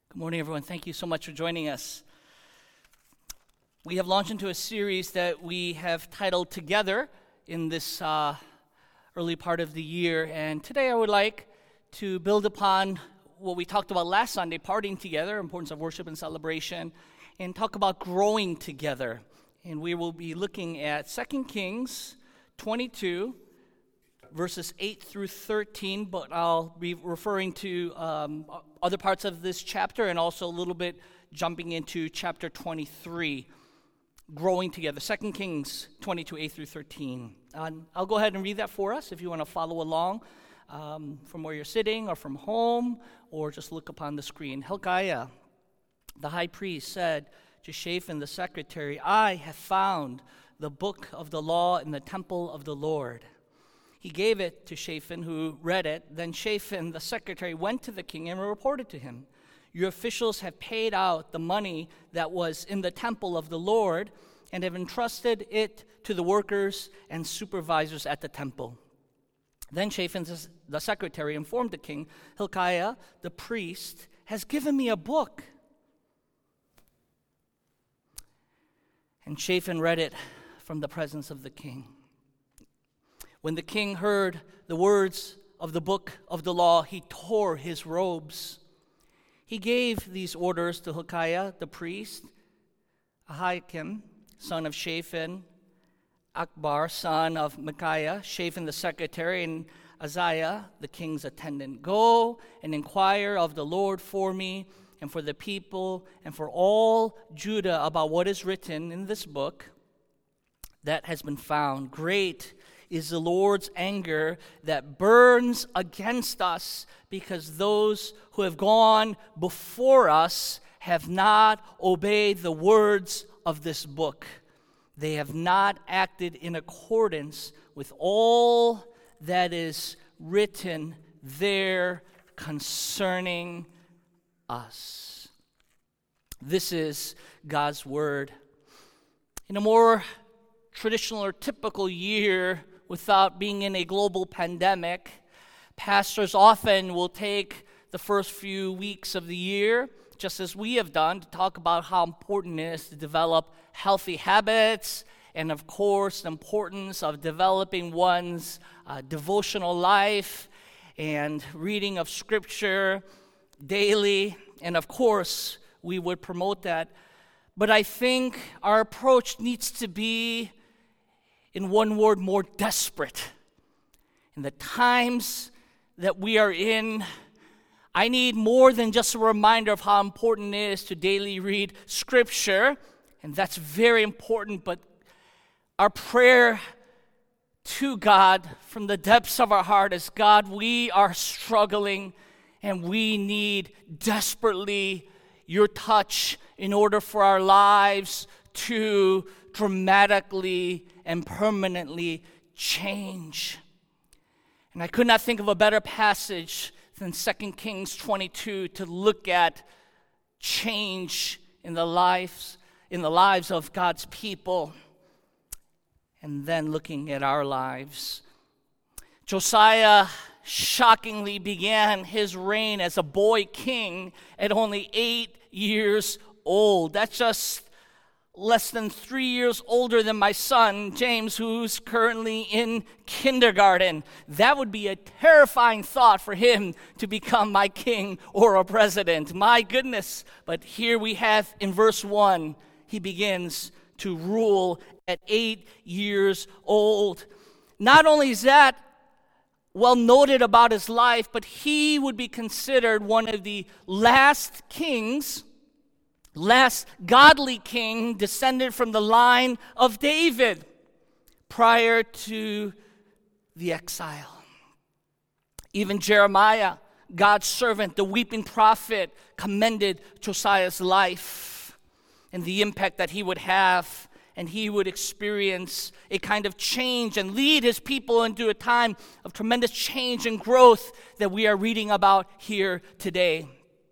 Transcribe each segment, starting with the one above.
Good morning, everyone. Thank you so much for joining us. We have launched into a series that we have titled Together in this early part of the year. And today I would like to build upon what we talked about last Sunday, partying together, importance of worship and celebration, and talk about growing together. And we will be looking at 2 Kings 22, verses 8 through 13, but I'll be referring to other parts of this chapter and also a little bit jumping into chapter 23, growing together. 2 Kings 22, 8 through 13. I'll go ahead and read that for us if you want to follow along from where you're sitting or from home or just look upon the screen. Hilkiah, the high priest, said to Shaphan the secretary, "I have found the book of the law in the temple of the Lord." He gave it to Shaphan, who read it. Then Shaphan, the secretary, went to the king and reported to him, "Your officials have paid out the money that was in the temple of the Lord and have entrusted it to the workers and supervisors at the temple." Then Shaphan, the secretary, informed the king, "Hilkiah, the priest, has given me a book." And Shaphan read it from the presence of the king. When the king heard the words of the book of the law, he tore his robes. He gave these orders to Hilkiah the priest, Ahikam, son of Shaphan, Akbar, son of Micaiah, Shaphan the secretary, and Azariah, the king's attendant. "Go and inquire of the Lord for me and for the people and for all Judah about what is written in this book that has been found. Great is the Lord's anger that burns against us, because those who have gone before us have not obeyed the words of this book. They have not acted in accordance with all that is written there concerning us." This is God's word. In a more traditional or typical year, without being in a global pandemic, pastors often will take the first few weeks of the year, just as we have done, to talk about how important it is to develop healthy habits and, of course, the importance of developing one's devotional life and reading of Scripture daily. And, of course, we would promote that. But I think our approach needs to be, in one word, more desperate. In the times that we are in, I need more than just a reminder of how important it is to daily read Scripture, and that's very important, but our prayer to God from the depths of our heart is, "God, we are struggling, and we need desperately your touch in order for our lives to dramatically and permanently change." And I could not think of a better passage than 2 Kings 22 to look at change in the lives of God's people, and then looking at our lives. Josiah shockingly began his reign as a boy king at only 8 years old. That's just less than 3 years older than my son, James, who's currently in kindergarten. That would be a terrifying thought for him to become my king or a president. My goodness. But here we have in verse 1, he begins to rule at 8 years old. Not only is that well noted about his life, but he would be considered one of the last godly king descended from the line of David prior to the exile. Even Jeremiah, God's servant, the weeping prophet, commended Josiah's life and the impact that he would have, and he would experience a kind of change and lead his people into a time of tremendous change and growth that we are reading about here today.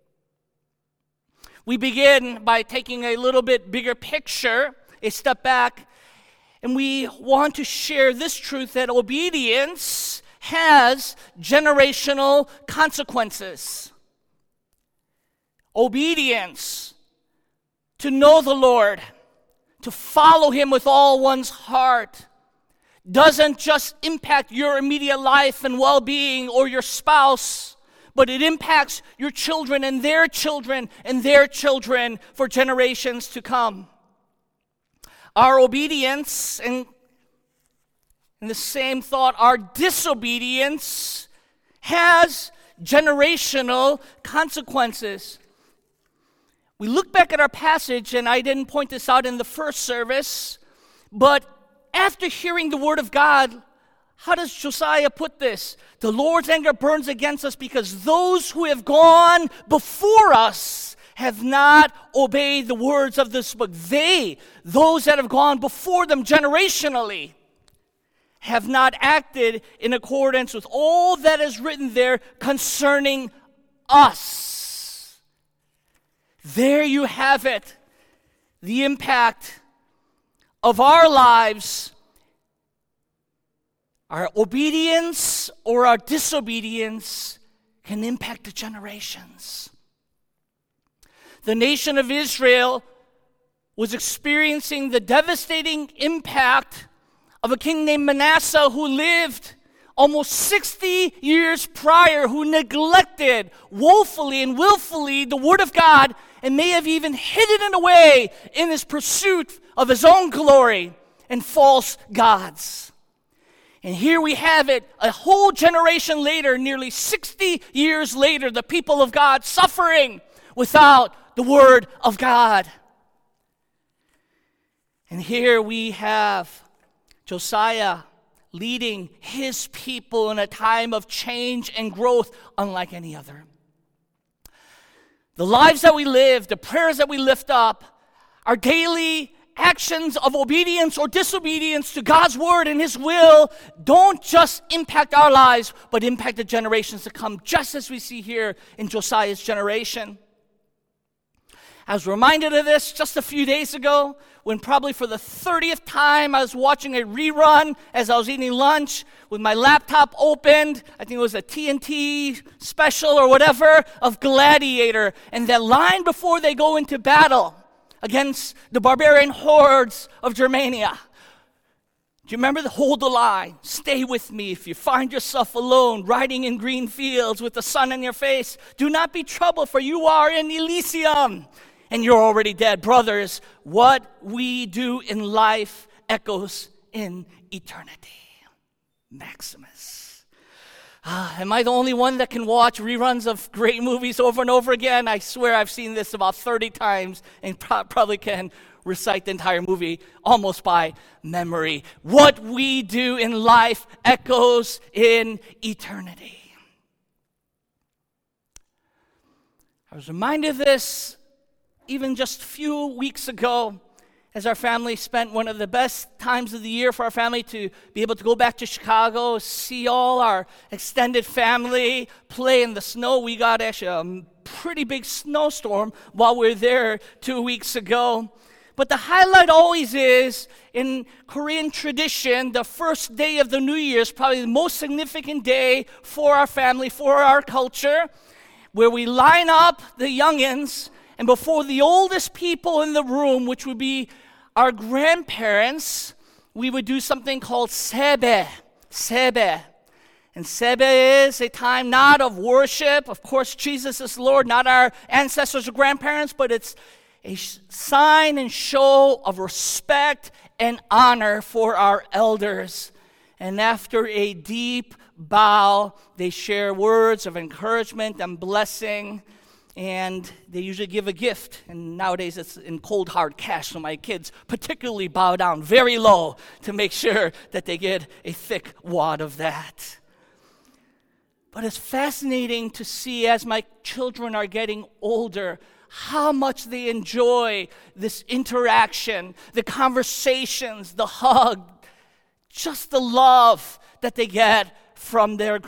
We begin by taking a little bit bigger picture, a step back, and we want to share this truth that obedience has generational consequences. Obedience, to know the Lord, to follow Him with all one's heart, doesn't just impact your immediate life and well-being or your spouse, but it impacts your children and their children and their children for generations to come. Our obedience, and in the same thought, our disobedience has generational consequences. We look back at our passage, and I didn't point this out in the first service, but after hearing the word of God, how does Josiah put this? The Lord's anger burns against us because those who have gone before us have not obeyed the words of this book. Those that have gone before them generationally, have not acted in accordance with all that is written there concerning us. There you have it. The impact of our lives, our obedience or our disobedience can impact the generations. The nation of Israel was experiencing the devastating impact of a king named Manasseh who lived almost 60 years prior, who neglected woefully and willfully the word of God and may have even hidden it away in his pursuit of his own glory and false gods. And here we have it, a whole generation later, nearly 60 years later, the people of God suffering without the word of God. And here we have Josiah leading his people in a time of change and growth unlike any other. The lives that we live, the prayers that we lift up, our daily actions of obedience or disobedience to God's word and His will don't just impact our lives, but impact the generations to come, just as we see here in Josiah's generation. I was reminded of this just a few days ago when probably for the 30th time I was watching a rerun as I was eating lunch with my laptop opened. I think it was a TNT special or whatever of Gladiator. And that line before they go into battle against the barbarian hordes of Germania. Do you remember hold the line? Stay with me if you find yourself alone, riding in green fields with the sun in your face. Do not be troubled, for you are in Elysium. And you're already dead. Brothers, what we do in life echoes in eternity. Maximus. Am I the only one that can watch reruns of great movies over and over again? I swear I've seen this about 30 times and probably can recite the entire movie almost by memory. What we do in life echoes in eternity. I was reminded of this even just a few weeks ago, as our family spent one of the best times of the year for our family to be able to go back to Chicago, see all our extended family, play in the snow. We got actually a pretty big snowstorm while we were there 2 weeks ago. But the highlight always is, in Korean tradition, the first day of the New Year is probably the most significant day for our family, for our culture, where we line up the youngins, and before the oldest people in the room, which would be our grandparents, we would do something called sebe. Sebe. And sebe is a time not of worship. Of course, Jesus is Lord, not our ancestors or grandparents, but it's a sign and show of respect and honor for our elders. And after a deep bow, they share words of encouragement and blessing. And they usually give a gift. And nowadays it's in cold, hard cash. So my kids particularly bow down very low to make sure that they get a thick wad of that. But it's fascinating to see as my children are getting older, how much they enjoy this interaction, the conversations, the hug, just the love that they get from their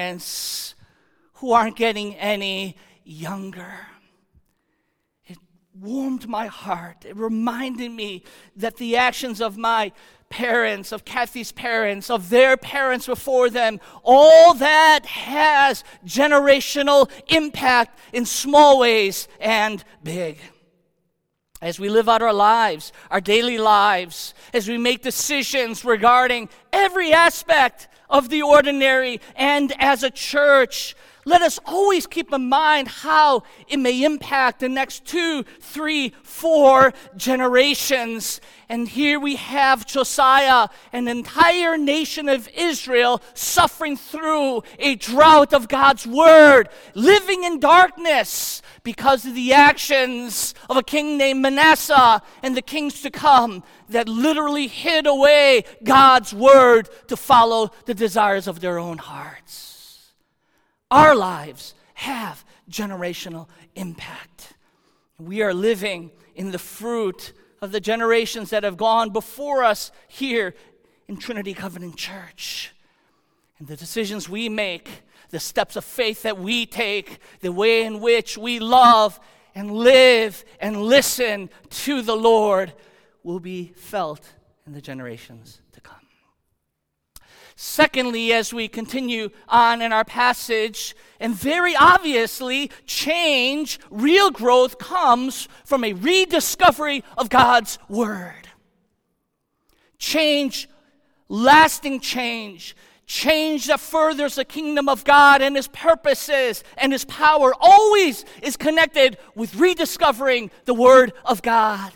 grandparents who aren't getting any younger. It warmed my heart. It reminded me that the actions of my parents, of Kathy's parents, of their parents before them, all that has generational impact in small ways and big. As we live out our lives, our daily lives, as we make decisions regarding every aspect of the ordinary and as a church, let us always keep in mind how it may impact the next 2, 3, 4 generations. And here we have Josiah, an entire nation of Israel, suffering through a drought of God's word, living in darkness because of the actions of a king named Manasseh and the kings to come that literally hid away God's word to follow the desires of their own hearts. Our lives have generational impact. We are living in the fruit of the generations that have gone before us here in Trinity Covenant Church. And the decisions we make, the steps of faith that we take, the way in which we love and live and listen to the Lord will be felt in the generations to come. Secondly, as we continue on in our passage, and very obviously, change, real growth, comes from a rediscovery of God's Word. Change, lasting change, change that furthers the kingdom of God and His purposes and His power always is connected with rediscovering the Word of God.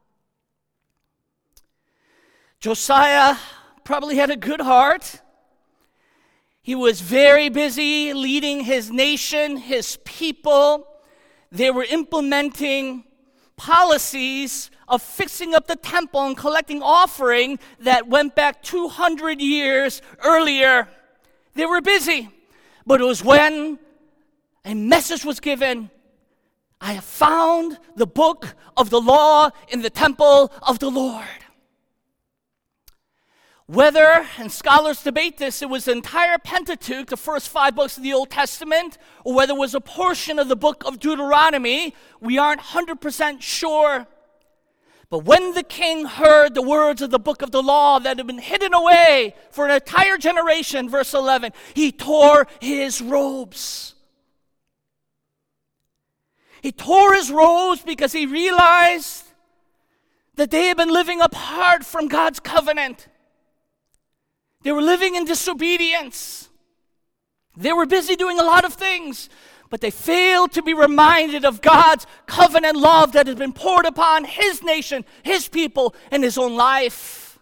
Josiah probably had a good heart. He was very busy leading his nation, his people. They were implementing policies of fixing up the temple and collecting offering that went back 200 years earlier. They were busy, but it was when a message was given, I have found the book of the law in the temple of the Lord. Whether, and scholars debate this, it was the entire Pentateuch, the first 5 books of the Old Testament, or whether it was a portion of the book of Deuteronomy, we aren't 100% sure. But when the king heard the words of the book of the law that had been hidden away for an entire generation, verse 11, he tore his robes. He tore his robes because he realized that they had been living apart from God's covenant. They were living in disobedience. They were busy doing a lot of things, but they failed to be reminded of God's covenant love that has been poured upon His nation, His people, and His own life.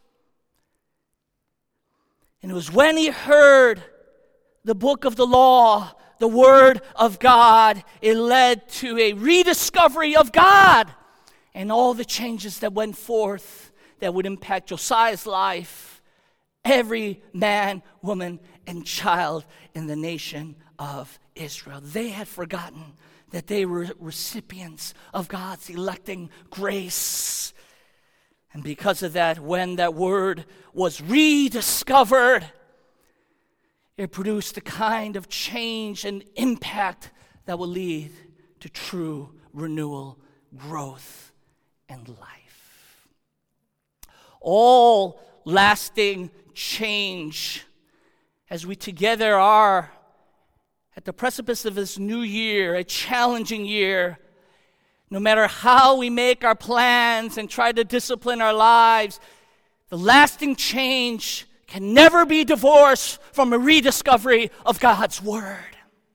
And it was when he heard the book of the law, the Word of God, it led to a rediscovery of God and all the changes that went forth that would impact Josiah's life. Every man, woman, and child in the nation of Israel. They had forgotten that they were recipients of God's electing grace. And because of that, when that word was rediscovered, it produced the kind of change and impact that will lead to true renewal, growth, and life. All lasting change as we together are at the precipice of this new year, a challenging year. No matter how we make our plans and try to discipline our lives, the lasting change can never be divorced from a rediscovery of God's Word.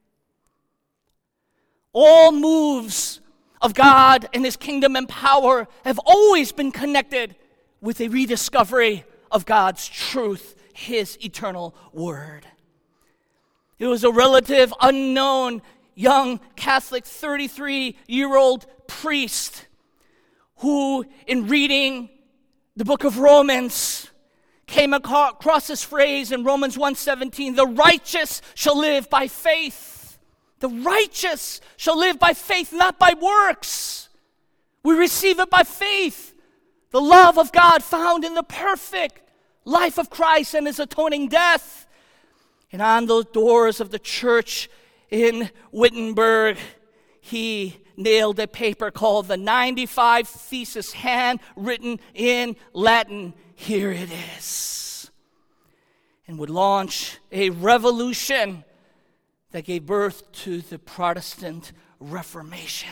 All moves of God and His kingdom and power have always been connected with a rediscovery of God's truth, His eternal Word. It was a relative unknown young Catholic 33-year-old priest who, in reading the book of Romans, came across this phrase in Romans 1:17, the righteous shall live by faith. The righteous shall live by faith, not by works. We receive it by faith. The love of God found in the perfect life of Christ and His atoning death. And on those doors of the church in Wittenberg, he nailed a paper called the 95 Thesis, handwritten in Latin. Here it is. And would launch a revolution that gave birth to the Protestant Reformation.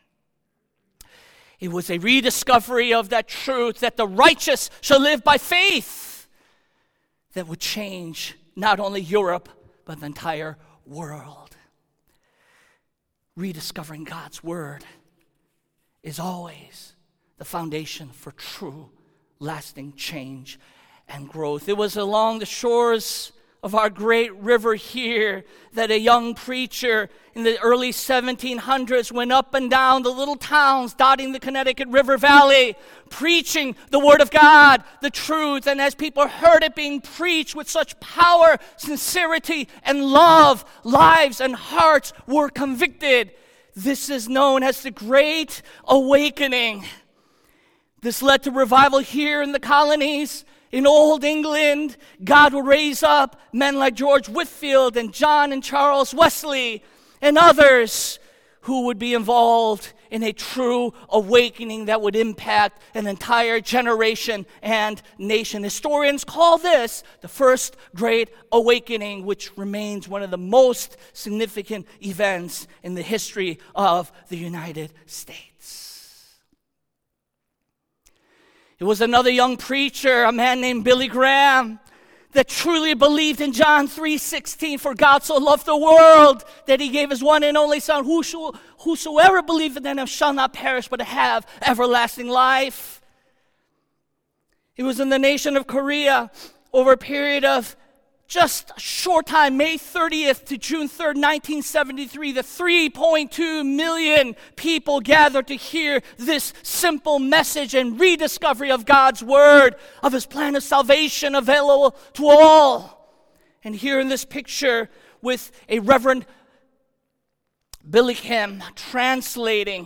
It was a rediscovery of that truth that the righteous shall live by faith that would change not only Europe, but the entire world. Rediscovering God's word is always the foundation for true, lasting change and growth. It was along the shores of our great river here that a young preacher in the early 1700s went up and down the little towns dotting the Connecticut River Valley, preaching the Word of God, the truth. And as people heard it being preached with such power, sincerity, and love, lives and hearts were convicted. This is known as the Great Awakening. This led to revival here in the colonies. In Old England, God would raise up men like George Whitefield and John and Charles Wesley and others who would be involved in a true awakening that would impact an entire generation and nation. Historians call this the First Great Awakening, which remains one of the most significant events in the history of the United States. It was another young preacher, a man named Billy Graham, that truly believed in John 3:16, for God so loved the world that he gave his one and only Son, whosoever believeth in him shall not perish but have everlasting life. It was in the nation of Korea over a period of just a short time, May 30th to June 3rd, 1973, the 3.2 million people gathered to hear this simple message and rediscovery of God's word, of his plan of salvation available to all. And here in this picture with a Reverend Billy Kim translating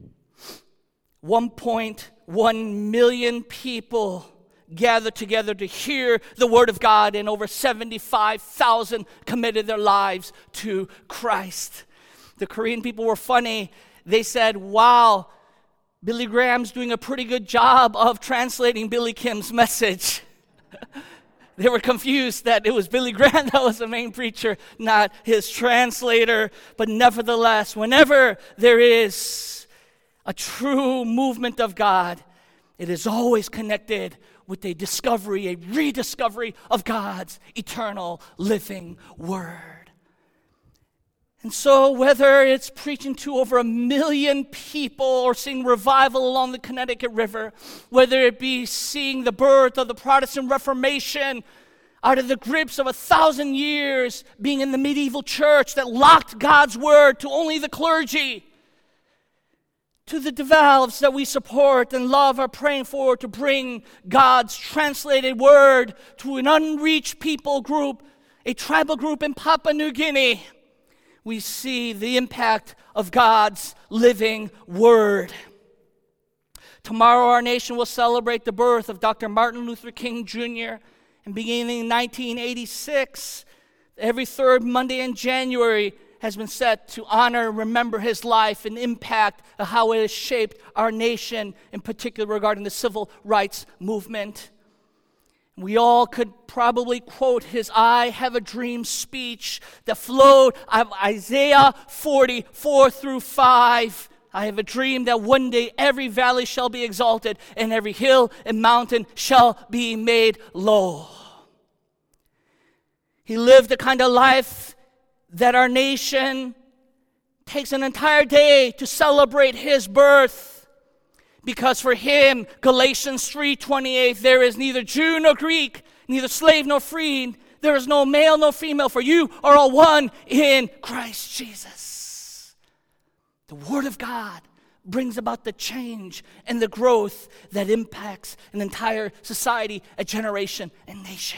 1.1 million people gathered together to hear the word of God, and over 75,000 committed their lives to Christ. The Korean people were funny. They said, wow, Billy Graham's doing a pretty good job of translating Billy Kim's message. They were confused that it was Billy Graham that was the main preacher, not his translator. But nevertheless, whenever there is a true movement of God, it is always connected with a discovery, a rediscovery of God's eternal living word. And so whether it's preaching to over 1 million people or seeing revival along the Connecticut River, whether it be seeing the birth of the Protestant Reformation out of the grips of 1,000 years being in the medieval church that locked God's word to only the clergy, to the devout that we support and love, are praying for to bring God's translated word to an unreached people group, a tribal group in Papua New Guinea. We see the impact of God's living word. Tomorrow our nation will celebrate the birth of Dr. Martin Luther King Jr. And beginning in 1986, every third Monday in January has been set to honor and remember his life and impact of how it has shaped our nation, in particular regarding the civil rights movement. We all could probably quote his I Have a Dream speech that flowed out of Isaiah 44 through 5. I have a dream that one day every valley shall be exalted and every hill and mountain shall be made low. He lived the kind of life that our nation takes an entire day to celebrate his birth. Because for him, Galatians 3:28, there is neither Jew nor Greek, neither slave nor free, there is no male nor female, for you are all one in Christ Jesus. The Word of God brings about the change and the growth that impacts an entire society, a generation, and nation.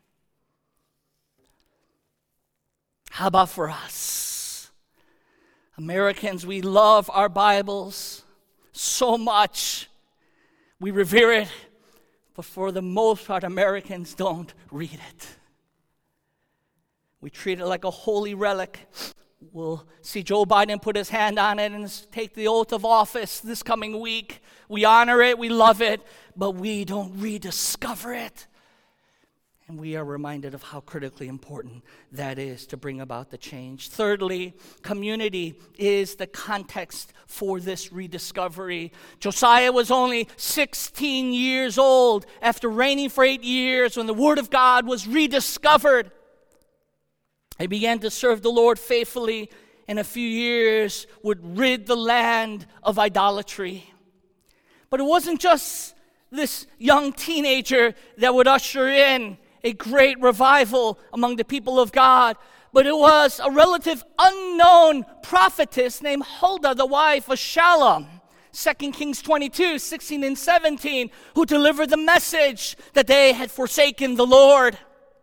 How about for us? Americans, we love our Bibles so much. We revere it. But for the most part, Americans don't read it. We treat it like a holy relic. We'll see Joe Biden put his hand on it and take the oath of office this coming week. We honor it, we love it, but we don't rediscover it. And we are reminded of how critically important that is to bring about the change. Thirdly, community is the context for this rediscovery. Josiah was only 16 years old after reigning for 8 years when the Word of God was rediscovered. He began to serve the Lord faithfully. In a few years, would rid the land of idolatry. But it wasn't just this young teenager that would usher in a great revival among the people of God, but it was a relative unknown prophetess named Huldah, the wife of Shallum, 2 Kings 22, 16 and 17, who delivered the message that they had forsaken the Lord.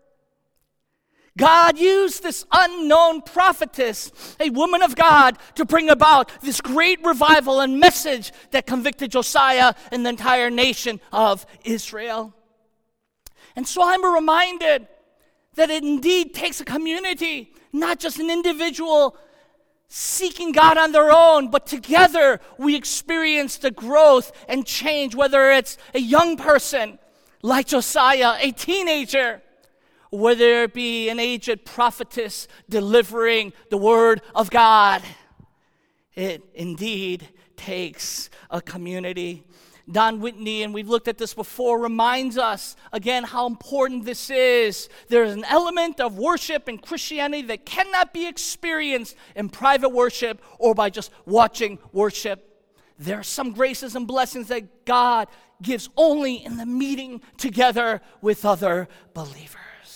God used this unknown prophetess, a woman of God, to bring about this great revival and message that convicted Josiah and the entire nation of Israel. And so I'm reminded that it indeed takes a community, not just an individual seeking God on their own, but together we experience the growth and change, whether it's a young person like Josiah, a teenager, whether it be an aged prophetess delivering the word of God. It indeed takes a community. Don Whitney, and we've looked at this before, reminds us again how important this is. There is an element of worship in Christianity that cannot be experienced in private worship or by just watching worship. There are some graces and blessings that God gives only in the meeting together with other believers.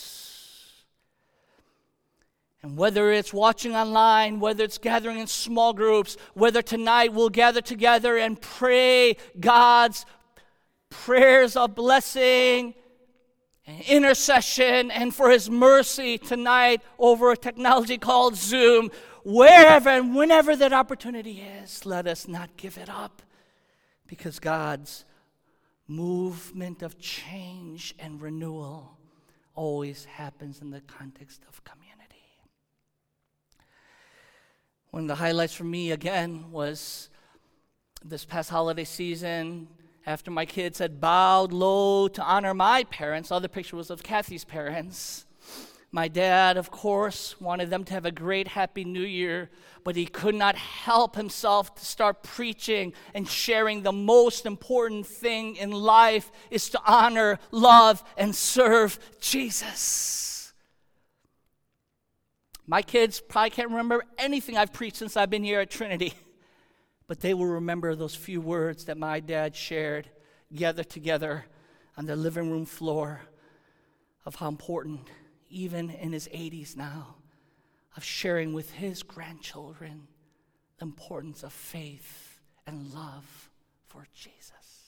And whether it's watching online, whether it's gathering in small groups, whether tonight we'll gather together and pray God's prayers of blessing and intercession and for His mercy tonight over a technology called Zoom, wherever and whenever that opportunity is, let us not give it up, because God's movement of change and renewal always happens in the context of community. One of the highlights for me, again, was this past holiday season, after my kids had bowed low to honor my parents. The other picture was of Kathy's parents. My dad, of course, wanted them to have a great, happy New Year, but he could not help himself to start preaching and sharing the most important thing in life is to honor, love, and serve Jesus. My kids probably can't remember anything I've preached since I've been here at Trinity, but they will remember those few words that my dad shared, gathered together on the living room floor, of how important, even in his 80s now, of sharing with his grandchildren the importance of faith and love for Jesus.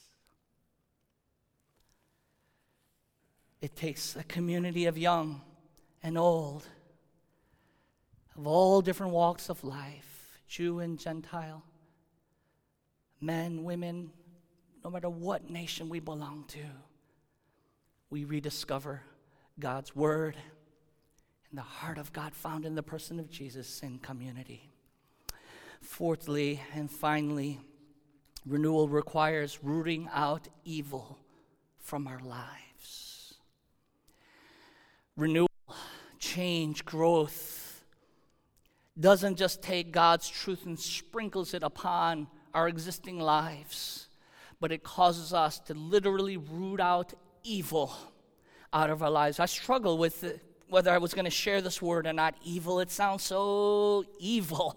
It takes a community of young and old, of all different walks of life, Jew and Gentile, men, women, no matter what nation we belong to, we rediscover God's word and the heart of God found in the person of Jesus in community. Fourthly and finally, renewal requires rooting out evil from our lives. Renewal, change, growth doesn't just take God's truth and sprinkles it upon our existing lives, but it causes us to literally root out evil out of our lives. I struggle with whether I was going to share this word or not. Evil, it sounds so evil.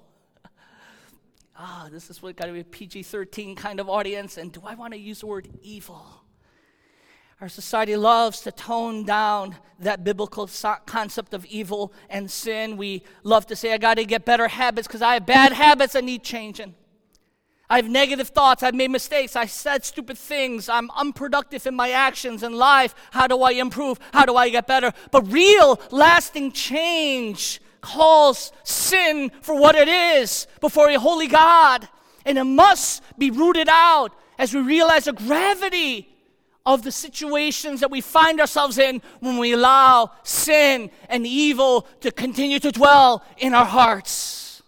This is what got to be a PG-13 kind of audience, and do I want to use the word evil? Our society loves to tone down that biblical concept of evil and sin. We love to say, I got to get better habits because I have bad habits that need changing. I have negative thoughts. I've made mistakes. I said stupid things. I'm unproductive in my actions in life. How do I improve? How do I get better? But real, lasting change calls sin for what it is before a holy God. And it must be rooted out as we realize the gravity of the situations that we find ourselves in when we allow sin and evil to continue to dwell in our hearts.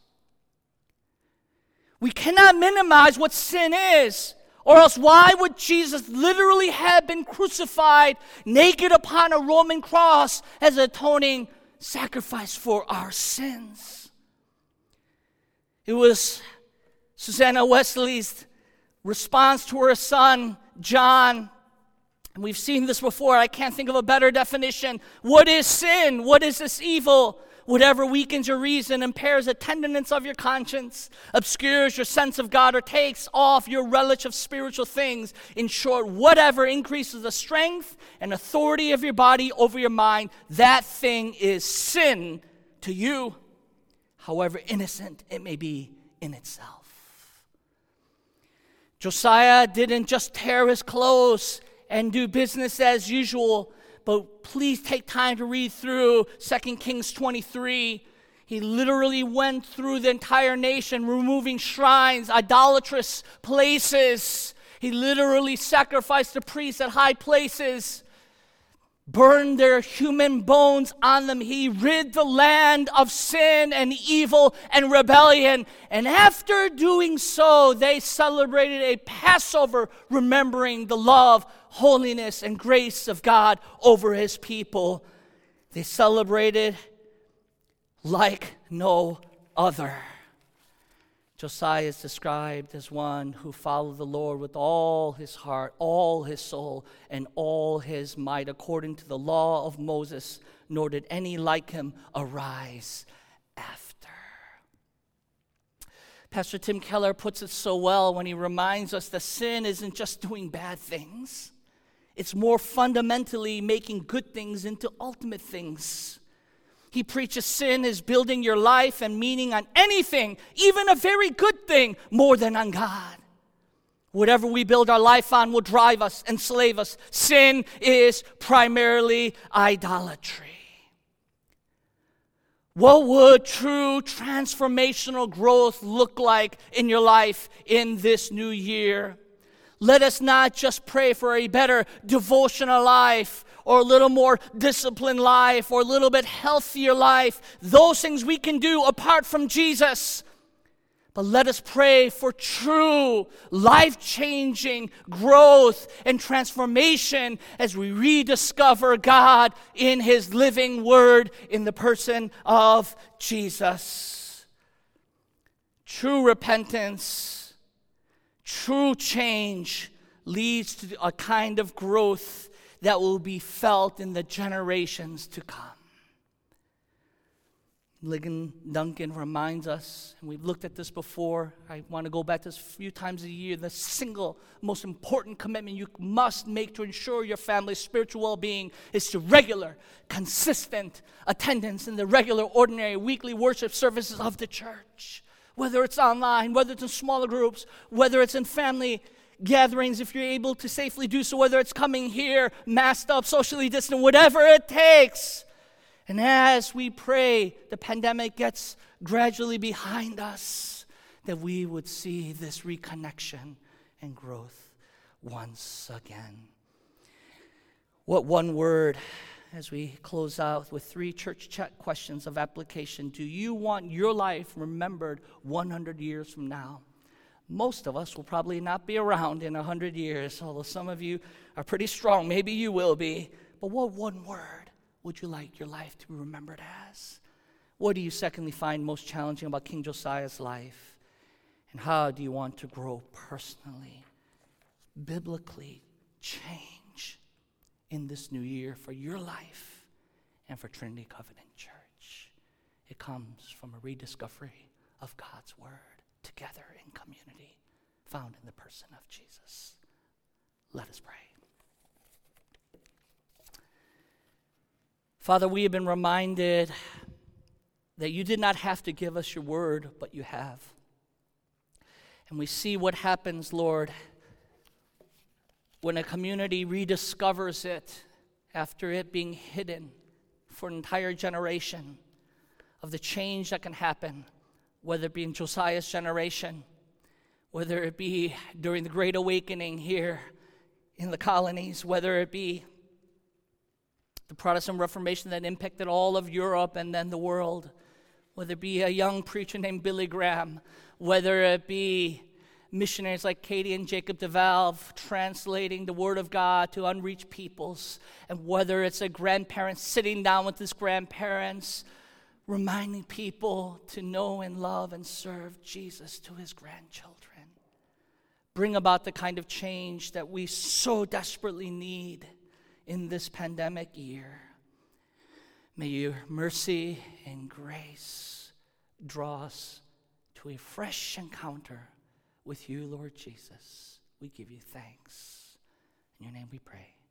We cannot minimize what sin is, or else why would Jesus literally have been crucified naked upon a Roman cross as an atoning sacrifice for our sins? It was Susanna Wesley's response to her son, John. And we've seen this before. I can't think of a better definition. What is sin? What is this evil? Whatever weakens your reason, impairs the tenderness of your conscience, obscures your sense of God, or takes off your relish of spiritual things. In short, whatever increases the strength and authority of your body over your mind, that thing is sin to you, however innocent it may be in itself. Josiah didn't just tear his clothes and do business as usual, but please take time to read through 2 Kings 23. He literally went through the entire nation, removing shrines, idolatrous places. He literally sacrificed the priests at high places, burned their human bones on them. He rid the land of sin and evil and rebellion. And after doing so, they celebrated a Passover, remembering the love, holiness, and grace of God over his people. They celebrated like no other. Josiah is described as one who followed the Lord with all his heart, all his soul, and all his might, according to the law of Moses, nor did any like him arise after. Pastor Tim Keller puts it so well when he reminds us that sin isn't just doing bad things. It's more fundamentally making good things into ultimate things. He preaches sin is building your life and meaning on anything, even a very good thing, more than on God. Whatever we build our life on will drive us, enslave us. Sin is primarily idolatry. What would true transformational growth look like in your life in this new year? Let us not just pray for a better devotional life or a little more disciplined life or a little bit healthier life. Those things we can do apart from Jesus. But let us pray for true, life-changing growth and transformation as we rediscover God in His living Word in the person of Jesus. True repentance, true change leads to a kind of growth that will be felt in the generations to come. Ligon Duncan reminds us, and we've looked at this before, I want to go back to this a few times a year, the single most important commitment you must make to ensure your family's spiritual well-being is to regular, consistent attendance in the regular, ordinary, weekly worship services of the church. Whether it's online, whether it's in smaller groups, whether it's in family gatherings, if you're able to safely do so, whether it's coming here, masked up, socially distant, whatever it takes. And as we pray, the pandemic gets gradually behind us, that we would see this reconnection and growth once again. What one word, as we close out with 3 church chat questions of application, do you want your life remembered 100 years from now? Most of us will probably not be around in 100 years, although some of you are pretty strong. Maybe you will be. But what one word would you like your life to be remembered as? What do you secondly find most challenging about King Josiah's life? And how do you want to grow personally, biblically, change in this new year for your life and for Trinity Covenant Church? It comes from a rediscovery of God's Word together in community, found in the person of Jesus. Let us pray. Father, we have been reminded that you did not have to give us your word, but you have. And we see what happens, Lord, when a community rediscovers it after it being hidden for an entire generation, of the change that can happen, whether it be in Josiah's generation, whether it be during the Great Awakening here in the colonies, whether it be the Protestant Reformation that impacted all of Europe and then the world. whether it be a young preacher named Billy Graham, whether it be missionaries like Katie and Jacob DeValve translating the Word of God to unreached peoples, and whether it's a grandparent sitting down with his grandparents, reminding people to know and love and serve Jesus to his grandchildren. Bring about the kind of change that we so desperately need in this pandemic year. May your mercy and grace draw us to a fresh encounter with you, Lord Jesus. We give you thanks. In your name we pray.